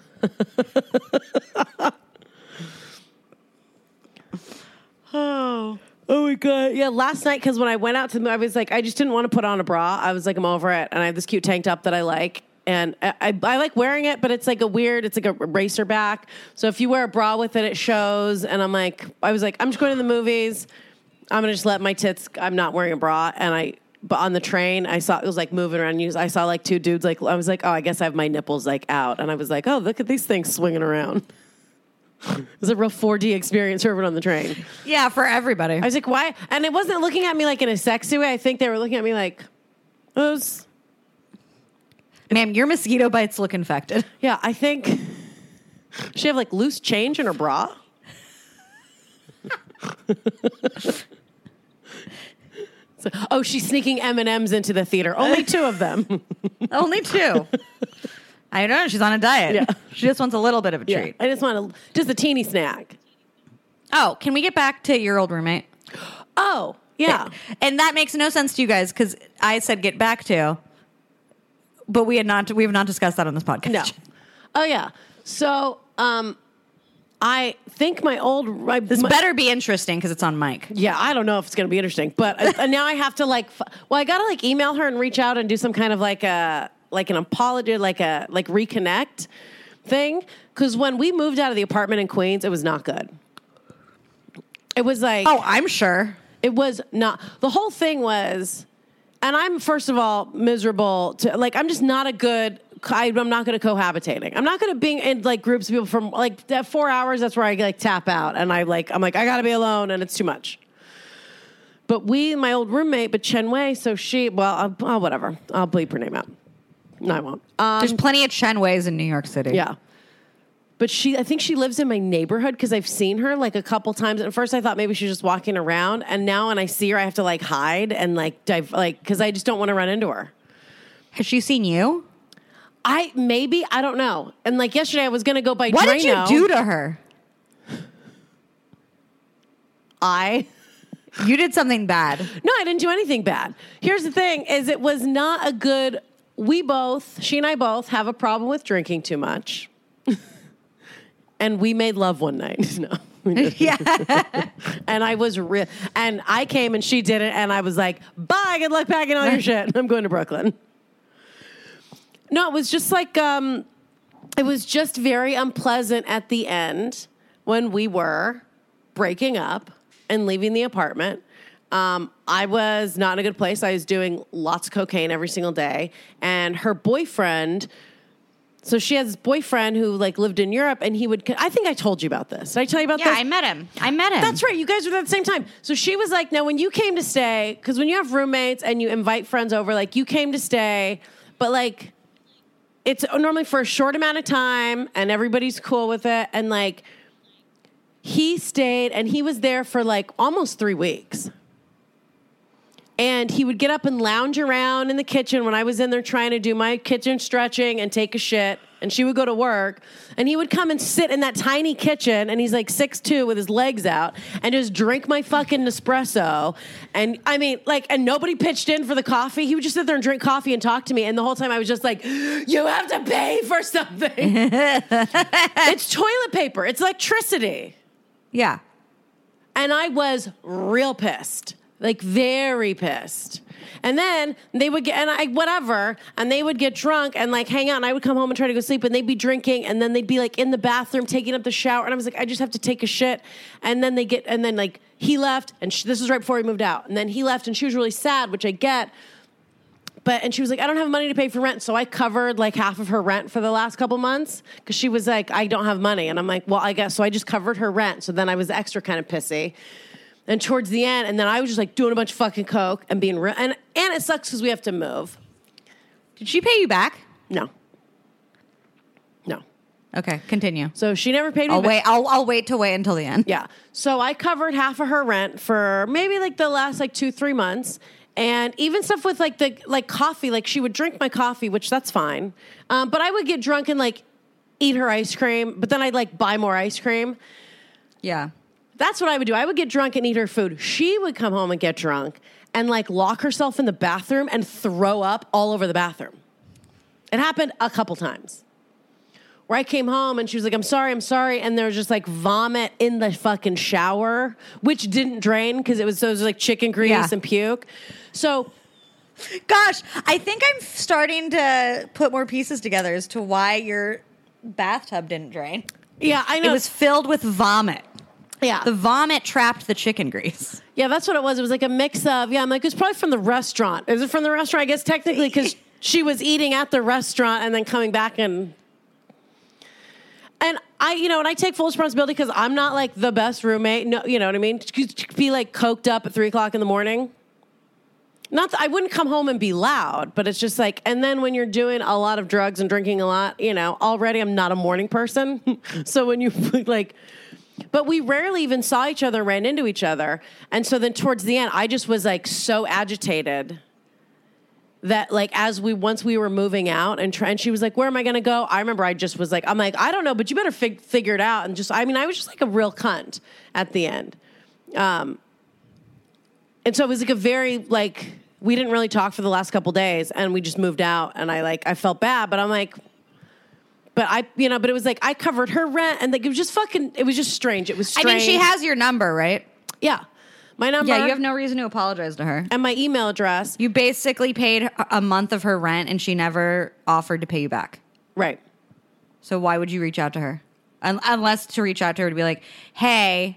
Oh. Oh my god! Yeah, last night because when I went out to the, I was like, I just didn't want to put on a bra. I was like, I'm over it, and I have this cute tank top that I like, and I, I, I like wearing it, but it's like a weird, it's like a racer back. So if you wear a bra with it, it shows. And I'm like, I was like, I'm just going to the movies. I'm gonna just let my tits. I'm not wearing a bra, and I. But on the train, I saw it was like moving around. I saw like two dudes. Like I was like, oh, I guess I have my nipples like out, and I was like, oh, look at these things swinging around. It was a real four D experience for everyone on the train. Yeah, for everybody. I was like, why? And it wasn't looking at me like in a sexy way. I think they were looking at me like, those. Ma'am, your mosquito bites look infected. Yeah, I think. Does she have like loose change in her bra? So, oh, she's sneaking M and M's into the theater. Only two of them. Only two. I don't know. She's on a diet. Yeah. She just wants a little bit of a Yeah, treat. I just want a, just a teeny snack. Oh, can we get back to your old roommate? Oh, yeah. And that makes no sense to you guys because I said get back to, but we had not. We have not discussed that on this podcast. No. Oh, yeah. So, um, I think my old... My, This my, better be interesting because it's on mic. Yeah, I don't know if it's going to be interesting, but uh, now I have to like, f- well, I got to like email her and reach out and do some kind of like a, like an apology, like a, like reconnect thing. Cause when we moved out of the apartment in Queens, it was not good. It was like, Oh, I'm sure. it was not, the whole thing was, and I'm first of all miserable to like, I'm just not a good, I, I'm not good at cohabitating. I'm not good at being in like groups of people from like that four hours. That's where I like tap out and I like, I'm like, I gotta be alone and it's too much. But we, my old roommate, but Chen Wei, so she, well, I'll, oh, whatever. I'll bleep her name out. No, I won't. Um, There's plenty of Chen Weis in New York City. yeah. But she, I think she lives in my neighborhood because I've seen her like a couple times. At first, I thought maybe she's just walking around, and now when I see her, I have to like hide and like dive, like because I just don't want to run into her. Has she seen you? I maybe I don't know. And like yesterday, I was gonna go by What Drano. did you do to her? I You did something bad. no, I didn't do anything bad. Here's the thing: is it was not a good. We both, she and I both, have a problem with drinking too much. And we made love one night. No. Yeah. And I was real. And I came and she didn't. And I was like, bye, good luck packing all your shit. I'm going to Brooklyn. No, it was just like, um, it was just very unpleasant at the end when we were breaking up and leaving the apartment. Um, I was not in a good place. I was doing lots of cocaine every single day. And her boyfriend... So she has this boyfriend who like lived in Europe, and he would. I think I told you about this. Did I tell you about Yeah, this? I met him. I met him. That's right. You guys were there at the same time. So she was like, "Now, when you came to stay, because when you have roommates and you invite friends over, like you came to stay, but like it's normally for a short amount of time, and everybody's cool with it. And like he stayed, and he was there for like almost three weeks, And he would get up and lounge around in the kitchen when I was in there trying to do my kitchen stretching and take a shit. And she would go to work. And he would come and sit in that tiny kitchen. And he's like six two with his legs out. And just drink my fucking Nespresso. And I mean, like, and nobody pitched in for the coffee. He would just sit there and drink coffee and talk to me. And the whole time I was just like, you have to pay for something. It's toilet paper. It's electricity. Yeah. And I was real pissed. Like, very pissed. And then they would get, and I, whatever, and they would get drunk and, like, hang out, and I would come home and try to go sleep, and they'd be drinking, and then they'd be, like, in the bathroom taking up the shower, and I was like, I just have to take a shit. And then they get, and then, like, he left, and she, this was right before he moved out, and then he left, and she was really sad, which I get, but, and she was like, I don't have money to pay for rent, so I covered, like, half of her rent for the last couple months, because she was like, I don't have money, and I'm like, well, I guess, so I just covered her rent, so then I was extra kind of pissy. And towards the end, and then I was just like doing a bunch of fucking coke and being real. And, and it sucks because we have to move. Did she pay you back? No. No. Okay, continue. So she never paid me I'll back. wait. I'll I'll wait to wait until the end. Yeah. So I covered half of her rent for maybe like the last like two, three months. And even stuff with like the like coffee, like she would drink my coffee, which that's fine. Um, but I would get drunk and like eat her ice cream, but then I'd like buy more ice cream. Yeah. That's what I would do. I would get drunk and eat her food. She would come home and get drunk and like lock herself in the bathroom and throw up all over the bathroom. It happened a couple times. Where I came home and she was like, I'm sorry, I'm sorry. And there was just like vomit in the fucking shower, which didn't drain because it was, so it was like chicken grease Yeah. and puke. So, Gosh, I think I'm starting to put more pieces together as to why your bathtub didn't drain. yeah, I know. It was filled with vomit. yeah. The vomit trapped the chicken grease. Yeah, that's what it was. It was like a mix of, yeah, I'm like, it's probably from the restaurant. Is it from the restaurant? I guess technically because she was eating at the restaurant and then coming back and... And I, you know, and I take full responsibility because I'm not like the best roommate. No, you know what I mean? To be like coked up at three o'clock in the morning. Not that I wouldn't come home and be loud, but it's just like, and then when you're doing a lot of drugs and drinking a lot, you know, already I'm not a morning person. So when you like... But we rarely even saw each other, ran into each other. And so then towards the end, I just was like so agitated that like as we, once we were moving out and, try, and she was like, where am I going to go? I remember I just was like, I'm like, I don't know, but you better fig- figure it out. And just, I mean, I was just like a real cunt at the end. Um, and so it was like a very like, we didn't really talk for the last couple days and we just moved out and I like, I felt bad, but I'm like, But I, you know, but it was like I covered her rent, and like it was just fucking. It was just strange. It was strange. I mean, she has your number, right? Yeah, my number. Yeah, you have no reason to apologize to her. And my email address. You basically paid a month of her rent, and she never offered to pay you back. Right. So why would you reach out to her? Un- unless to reach out to her to be like, hey,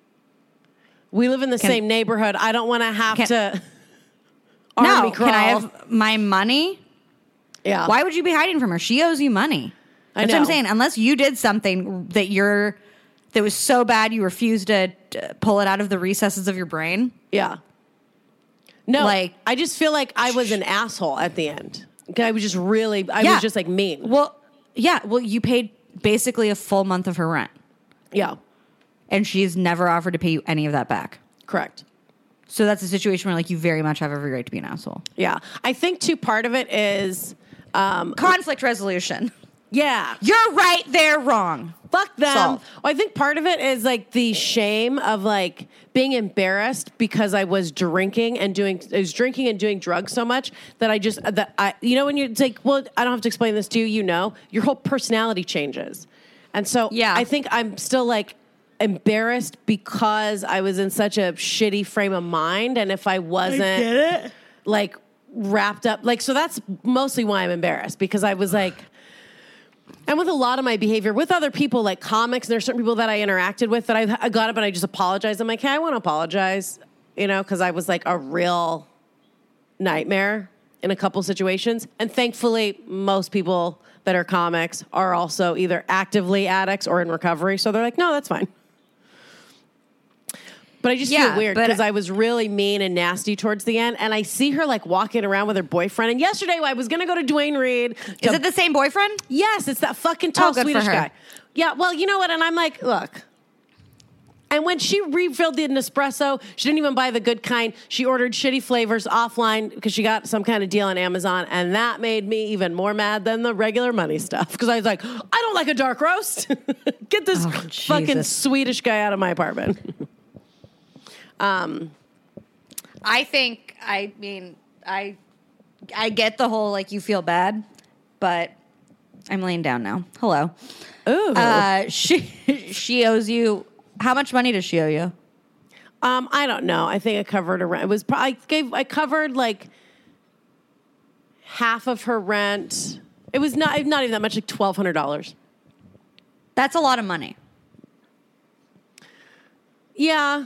we live in the can, same neighborhood. I don't want to have can, to. No, army crawl. Can I have my money? Yeah. Why would you be hiding from her? She owes you money. I That's know. what I'm saying. Unless you did something that you're that was so bad you refused to uh, pull it out of the recesses of your brain. Yeah. No, Like- I just feel like I was an asshole at the end. I was just really, I Yeah. was just like mean. Well, yeah. Well, you paid basically a full month of her rent, Yeah, and she's never offered to pay you any of that back. correct. So that's a situation where like you very much have every right to be an asshole. Yeah, I think too. Part of it is, um, Conflict resolution. yeah, You're right, they're wrong. fuck them. Solved. Well, I think part of it is like the shame of like being embarrassed because I was drinking and doing, I was drinking and doing drugs so much that I just, that I, you know, when you, it's like, well, I don't have to explain this to you, you know, your whole personality changes. And so Yeah. I think I'm still like embarrassed because I was in such a shitty frame of mind. And if I wasn't like wrapped up, like, so that's mostly why I'm embarrassed, because I was like, and with a lot of my behavior with other people, like comics, and there's certain people that I interacted with that I, I got up and I just apologized. I'm like, hey, I want to apologize, you know, because I was like a real nightmare in a couple situations. And thankfully, most people that are comics are also either actively addicts or in recovery. So they're like, no, that's fine. But I just Yeah, feel weird but- because I was really mean and nasty towards the end. And I see her like walking around with her boyfriend. And yesterday I was going to go to Dwayne Reed. Is to- it the same boyfriend? Yes, it's that fucking tall Oh, good for Swedish her. guy. Yeah, well, you know what? And I'm like, look, And when she refilled the Nespresso, she didn't even buy the good kind. She ordered shitty flavors offline because she got some kind of deal on Amazon. And that made me even more mad than the regular money stuff. Because I was like, I don't like a dark roast. Get this Oh, fucking Jesus. Swedish guy out of my apartment. um, I think, I mean, I I get the whole, like, you feel bad, but I'm laying down now. Hello. Ooh. Uh, she she owes you, how much money does she owe you? Um, I don't know. I think I covered her rent. It was probably, I gave, I covered like half of her rent. It was not, not even that much, like twelve hundred dollars. That's a lot of money. Yeah.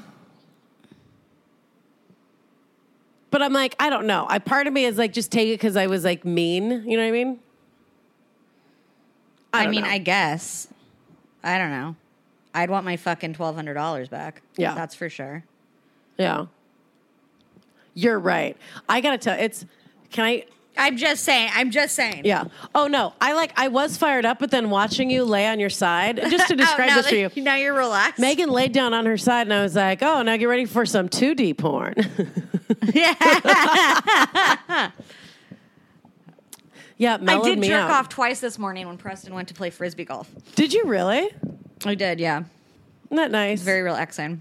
But I'm like, I don't know. I part of me is like, just take it because I was like mean. You know what I mean? I, I, don't mean, know. I guess. I don't know. I'd want my fucking twelve hundred dollars back. Yeah. That's for sure. Yeah. You're right. I gotta tell. It's. Can I? I'm just saying. I'm just saying. Yeah. Oh no. I like. I was fired up, but then watching you lay on your side, just to describe oh, this for you. Now you're relaxed. Megan laid down on her side, and I was like, "Oh, now get ready for some two D porn." Yeah. Yeah, I mellowed did me jerk out. off twice this morning when Preston went to play frisbee golf. Did you really? I did, yeah. Isn't that nice? Very relaxing.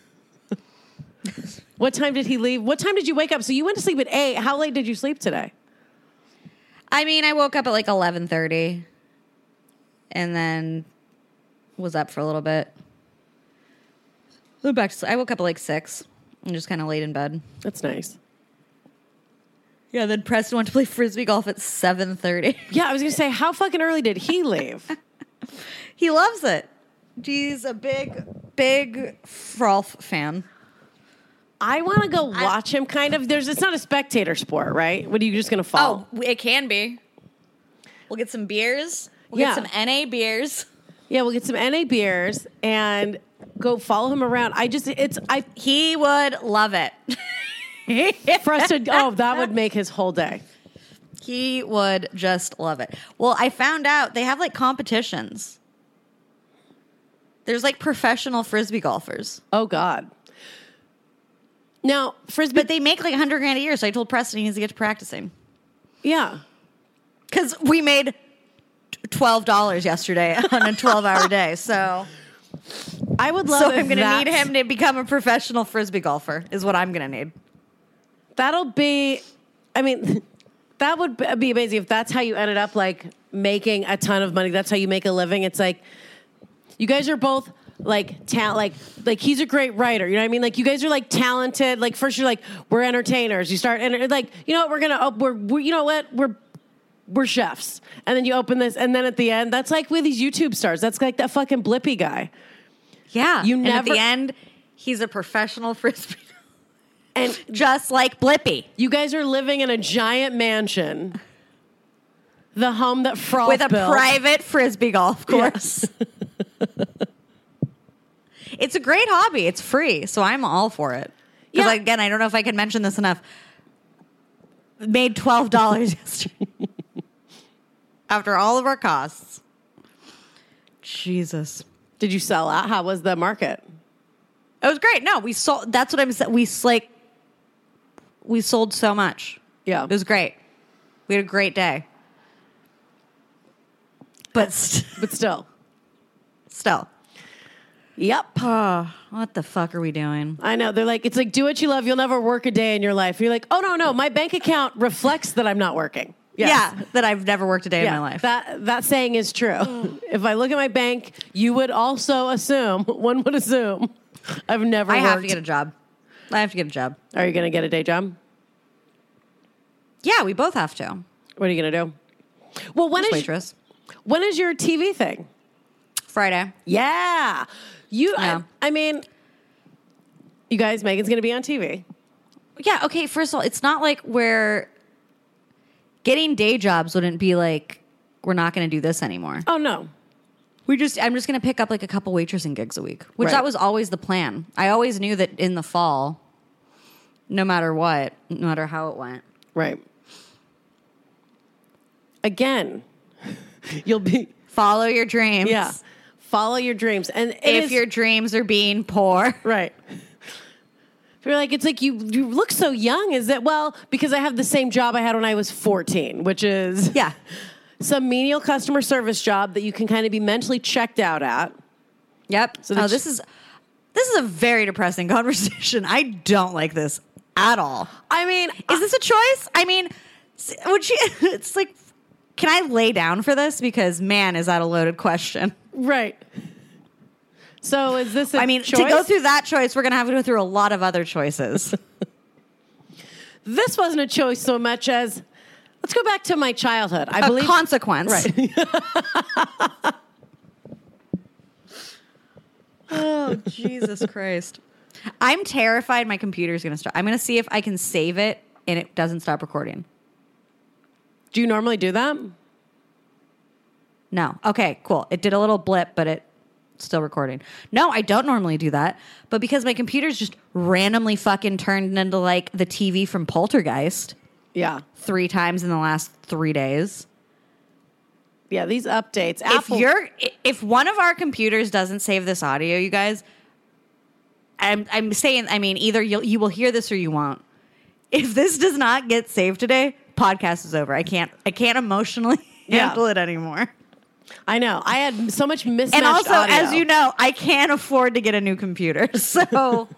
What time did he leave? What time did you wake up? So you went to sleep at eight. How late did you sleep today? I mean, I woke up at like eleven thirty and then was up for a little bit. Went back to sleep. I woke up at like six and just kind of laid in bed. That's nice. Yeah, then Preston went to play frisbee golf at seven thirty. Yeah, I was going to say, how fucking early did he leave? He loves it. He's a big, big Frolf fan. I want to go watch him kind of. There's It's not a spectator sport, right? What, are you just going to follow? Oh, it can be. We'll get some beers. We'll Yeah. get some N A beers. Yeah, we'll get some N A beers and go follow him around. I just, it's, I, He would love it. for us to, oh, that would make his whole day. He would just love it. Well, I found out they have like competitions. There's like professional frisbee golfers. Oh, God. Now, Frisbee, But they make like a hundred grand a year, so I told Preston he needs to get to practicing. yeah. Because we made twelve dollars yesterday on a twelve-hour day, so I would love so if I'm going to need that's- him to become a professional frisbee golfer. Is what I'm going to need. That'll be, I mean, that would be amazing if that's how you ended up like making a ton of money. That's how you make a living. It's like, you guys are both like talent, like, like he's a great writer. You know what I mean? Like you guys are like talented. Like first you're like, we're entertainers. You start, enter- like, you know what, we're going to, we're, we're, you know what, we're, we're chefs. And then you open this. And then at the end, that's like with these YouTube stars. That's like that fucking Blippy guy. Yeah. You and at never- the end, he's a professional frisbee. And Just like Blippy. you guys are living in a giant mansion. The home that Frolf With a built. private frisbee golf course. It's a great hobby. It's free, so I'm all for it. Because Yeah. again, I don't know if I can mention this enough. Made twelve dollars yesterday. After all of our costs. Jesus. Did you sell out? How was the market? It was great. No, we sold. That's what I'm saying. We s- like. We sold so much. Yeah. It was great. We had a great day. But st- But still. still. Yep. Oh, what the fuck are we doing? I know. They're like, it's like, do what you love. You'll never work a day in your life. You're like, oh, no, no. My bank account reflects that I'm not working. Yes. Yeah, that I've never worked a day Yeah, in my life. That, that saying is true. If I look at my bank, you would also assume, one would assume, I've never I worked. have to get a job. I have to get a job. Are you going to get a day job? Yeah, we both have to. What are you going to do? Well, when Just is, waitress. when is your T V thing? Friday. Yeah. You, Yeah. I, I mean, you guys, Megan's going to be on T V. Yeah, okay, first of all, it's not like we're getting day jobs wouldn't be like we're not going to do this anymore. Oh, no. We just I'm just going to pick up like a couple waitressing gigs a week, which Right. that was always the plan. I always knew that in the fall, no matter what, no matter how it went. Right. Again, you'll be, Follow your dreams. yeah. Follow your dreams. And it if is- your dreams are being poor. Right. If you're like, it's like you you look so young. Is that, well, because I have the same job I had when I was fourteen, which is Yeah. some menial customer service job that you can kind of be mentally checked out at. Yep. So So oh, the- this is this is a very depressing conversation. I don't like this at all. I mean, Is this a choice? I mean, s- would you? It's like, can I lay down for this? Because man, is that a loaded question. right. So is this a I mean, choice? to go through that choice, we're gonna have to go through a lot of other choices. This wasn't a choice so much as, let's go back to my childhood. I a believe consequence. Right. Oh, Jesus Christ. I'm terrified my computer's going to stop. I'm going to see if I can save it and it doesn't stop recording. Do you normally do that? No. Okay, cool. It did a little blip, but it's still recording. No, I don't normally do that. But because my computer's just randomly fucking turned into like the T V from Poltergeist Yeah. three times in the last three days. Yeah, these updates. If Apple, you're if one of our computers doesn't save this audio, you guys, I'm I'm saying, I mean, either you'll you will hear this or you won't. If this does not get saved today, podcast is over. I can't I can't emotionally Yeah. handle it anymore. I know. I had so much mismatched And also, audio. as you know, I can't afford to get a new computer. So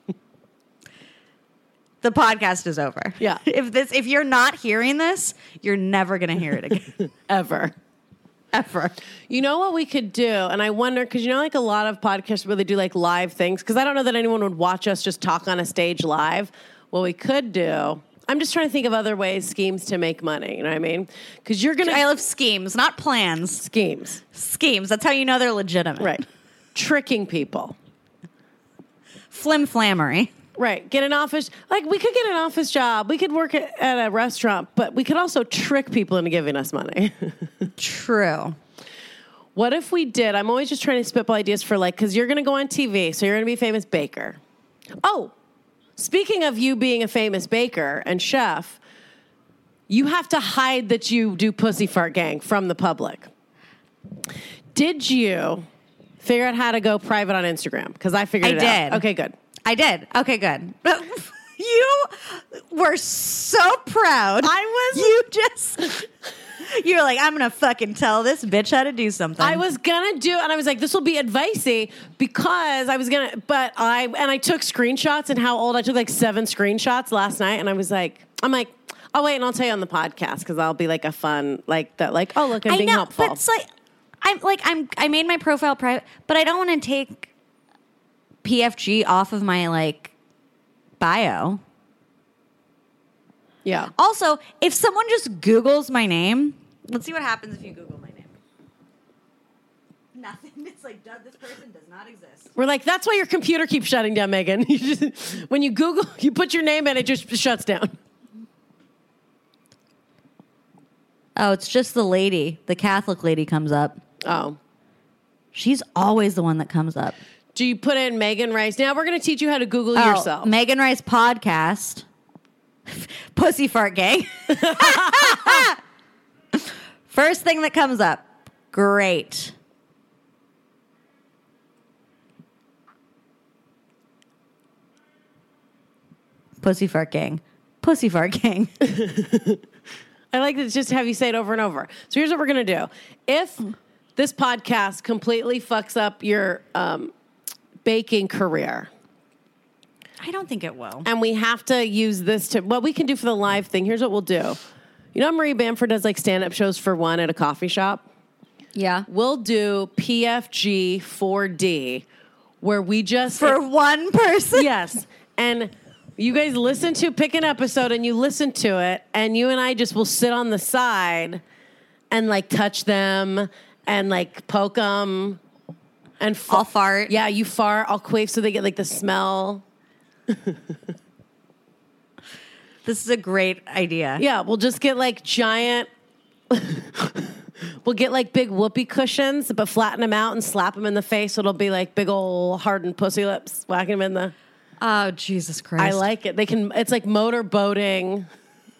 the podcast is over. Yeah. If this if you're not hearing this, you're never gonna hear it again. ever. Ever. You know what we could do? And I wonder, because you know, like a lot of podcasts where they do like live things, because I don't know that anyone would watch us just talk on a stage live. What we could do, I'm just trying to think of other ways, schemes to make money. You know what I mean? Because you're going to. I love schemes, not plans. Schemes. Schemes. That's how you know they're legitimate. Right. Tricking people. Flim flammery. Right. Get an office. Like, we could get an office job. We could work at, at a restaurant, but we could also trick people into giving us money. True. What if we did? I'm always just trying to spitball ideas for like, because you're going to go on T V, so you're going to be a famous baker. Oh, speaking of you being a famous baker and chef, you have to hide that you do Pussy Fart Gang from the public. Did you figure out how to go private on Instagram? Because I figured I it did. out. Okay, good. I did. Okay, good. You were so proud. I was- You just. You were like, I'm going to fucking tell this bitch how to do something. I was gonna do, and I was like, this will be advicey because I was gonna, but I, and I took screenshots and how old I took like seven screenshots last night, and I was like, I'm like, oh wait, and I'll tell you on the podcast because I'll be like a fun, like that, like, oh look, I'm I being know, helpful. but it's like, I'm like, I'm, I made my profile private, but I don't want to take P F G off of my like bio. Yeah. Also, if someone just Googles my name, let's see what happens if you Google my name. Nothing. It's like, "Duh, this person does not exist. We're like, that's why your computer keeps shutting down, Megan. You just, when you Google, you put your name in, it just shuts down. Oh, it's just the lady. The Catholic lady comes up. Oh. She's always the one that comes up. Do you put in Megan Rice? Now we're going to teach you how to Google Oh, yourself. Megan Rice podcast. Pussy Fart Gang. First thing that comes up. Great. Pussy Fart Gang. Pussy Fart Gang. I like to just have you say it over and over. So here's what we're going to do. If this podcast completely fucks up your um, baking career, I don't think it will. and we have to use this to, what we can do for the live thing, here's what we'll do. You know, Marie Bamford does like stand-up shows for one at a coffee shop? Yeah. We'll do P F G four D, where we just... For one person? Yes. And you guys listen to, pick an episode and you listen to it, and you and I just will sit on the side and like touch them and like poke them and fa- I'll fart. Yeah, you fart. I'll quaff so they get like the smell. This is a great idea. Yeah, we'll just get like giant. We'll get like big whoopee cushions, but flatten them out and slap them in the face. So it'll be like big old hardened pussy lips. Whack them in the. Oh, Jesus Christ. I like it. They can. It's like motor boating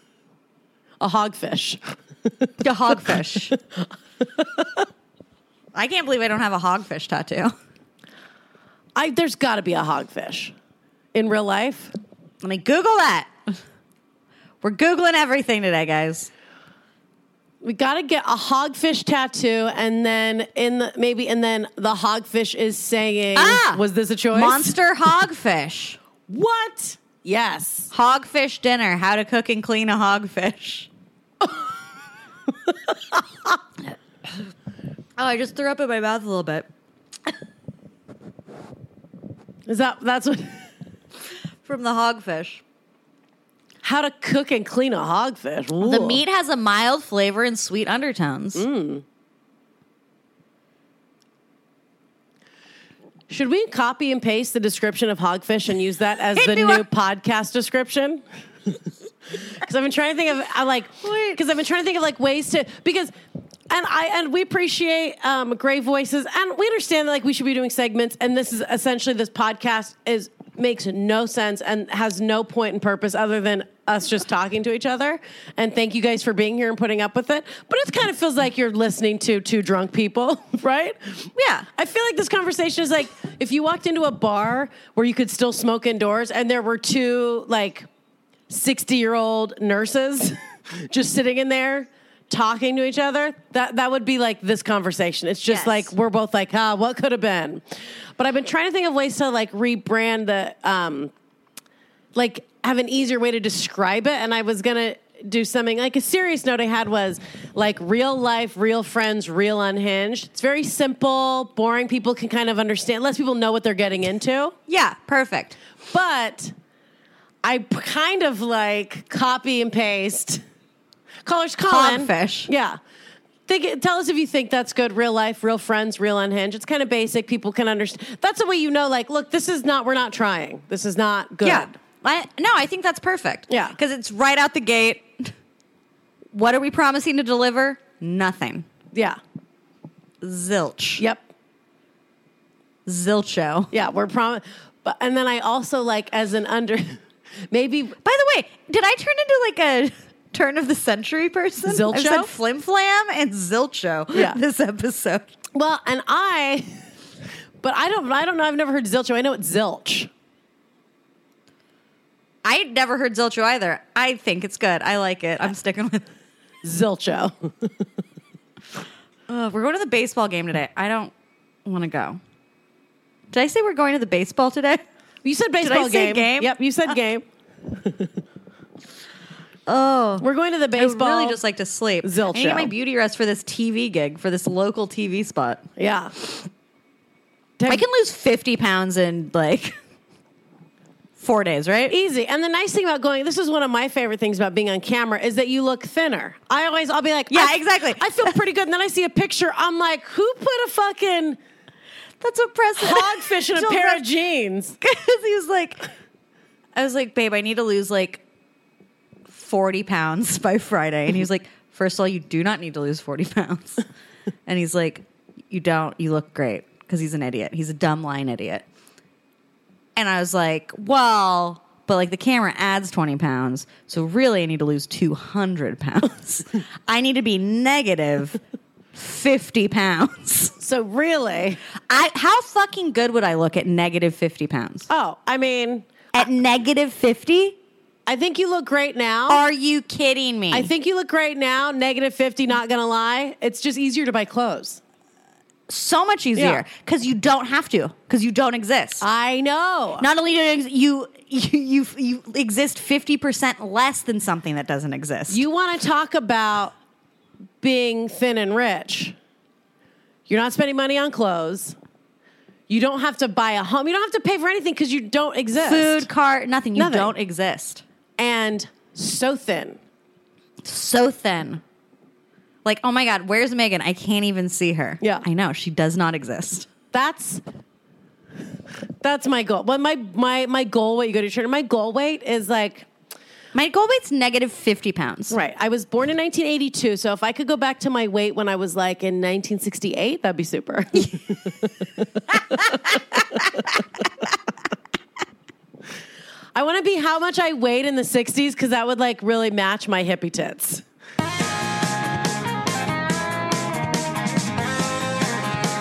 a hogfish. a hogfish. I can't believe I don't have a hogfish tattoo. I there's got to be a hogfish in real life. Let me Google that. We're Googling everything today, guys. We got to get a hogfish tattoo, and then in the, maybe, and then the hogfish is saying, Ah! "Was this a choice?" Monster hogfish. What? Yes. Hogfish dinner. How to cook and clean a hogfish. Oh, I just threw up in my mouth a little bit. Is that that's what? From the hogfish. How to cook and clean a hogfish? Ooh. The meat has a mild flavor and sweet undertones. Mm. Should we copy and paste the description of hogfish and use that as the Do new I- podcast description? Because I've been trying to think of, I like, because I've been trying to think of like ways to, because, and I, and we appreciate um, great voices, and we understand that like we should be doing segments, and this is essentially, this podcast is, makes no sense and has no point and purpose other than us just talking to each other. And thank you guys for being here and putting up with it. But it kind of feels like you're listening to two drunk people, right? Yeah. I feel like this conversation is like if you walked into a bar where you could still smoke indoors and there were two like sixty-year-old nurses just sitting in there talking to each other, that that would be like this conversation. It's just Yes. like we're both like, ah, what could have been? But I've been trying to think of ways to like rebrand the, um, like have an easier way to describe it. And I was going to do something like a serious note I had was like real life, real friends, real unhinged. It's very simple, boring. People can kind of understand. Less people know what they're getting into. Yeah, perfect. But I p- kind of like copy and paste. Callers Colin. Hogfish. Yeah. Think, tell us if you think that's good. Real life, real friends, real unhinged. It's kind of basic. People can understand. That's the way you know, like, look, this is not, we're not trying. This is not good. Yeah. I, no, I think that's perfect. Yeah. Because it's right out the gate. What are we promising to deliver? Nothing. Yeah. Zilch. Yep. Zilcho. Yeah. We're prom. But and then I also like as an under, maybe. By the way, did I turn into like a turn of the century person? Zilcho? I said flim flam and zilcho Yeah. this episode. Well, and I, but I don't. I don't know. I've never heard zilcho. I know it's zilch. I never heard zilcho either. I think it's good. I like it. I'm sticking with Zilcho. uh, we're going to the baseball game today. I don't want to go. Did I say we're going to the baseball today? You said baseball I say game. game? Yep, you said game. Oh. We're going to the I would baseball. really just like to sleep. Zilcho. I need to get my beauty rest for this T V gig, for this local T V spot. Yeah. I can lose fifty pounds in like four days, right? Easy. And the nice thing about going, this is one of my favorite things about being on camera, is that you look thinner. I always, I'll be like, Yeah, I- exactly. I feel pretty good. And then I see a picture. I'm like, who put a fucking That's what President hogfish in a Jill pair Pres- of jeans? Because he was like, I was like, babe, I need to lose like forty pounds by Friday. And he was like, first of all, you do not need to lose forty pounds. And he's like, you don't, you look great. Because he's an idiot. He's a dumb lying idiot. And I was like, well, but like the camera adds twenty pounds. So really I need to lose two hundred pounds. I need to be negative fifty pounds. So really? I how fucking good would I look at negative fifty pounds? Oh, I mean, At negative fifty? I think you look great now. Are you kidding me? I think you look great now. Negative fifty, not going to lie. It's just easier to buy clothes. so much easier because you don't have to, because you don't exist. I know. Not only do you, ex- you you you you exist fifty percent less than something that doesn't exist. You want to talk about being thin and rich. You're not spending money on clothes. You don't have to buy a home. You don't have to pay for anything because you don't exist. Food, car, nothing. You Nothing. don't exist. And so thin. So thin. Like, oh my God, where's Megan? I can't even see her. Yeah. I know. She does not exist. That's that's my goal. Well, my my my goal weight, you go to your trainer, my goal weight is like, My goal weight's negative fifty pounds. right, I was born in nineteen eighty-two, so if I could go back to my weight when I was like in nineteen sixty-eight, that'd be super. I want to be how much I weighed in the sixties because that would like really match my hippie tits.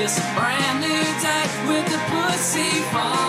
It's a brand new day with the pussy falling.